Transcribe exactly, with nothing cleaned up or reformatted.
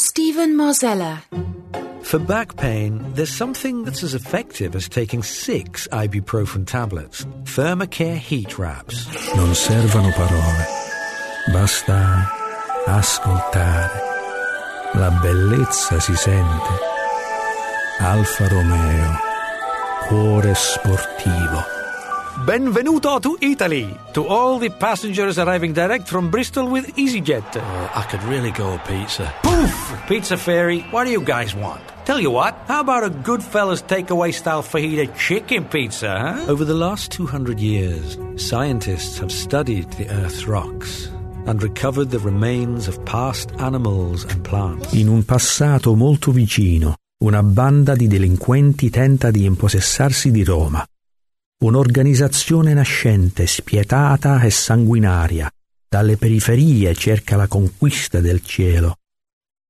Stephen Marzella. For back pain, there's something that's as effective as taking six ibuprofen tablets. Thermacare heat wraps. Non servono parole, basta ascoltare. La bellezza si sente. Alfa Romeo, cuore sportivo. Benvenuto to Italy. To all the passengers arriving direct from Bristol with EasyJet. Oh, I could really go a pizza. Poof! Pizza Fairy, what do you guys want? Tell you what, how about a Goodfellas takeaway style fajita chicken pizza, huh? Over the last two hundred years, scientists have studied the Earth's rocks and recovered the remains of past animals and plants. In un passato molto vicino, una banda di delinquenti tenta di impossessarsi di Roma. Un'organizzazione nascente, spietata e sanguinaria, dalle periferie cerca la conquista del cielo.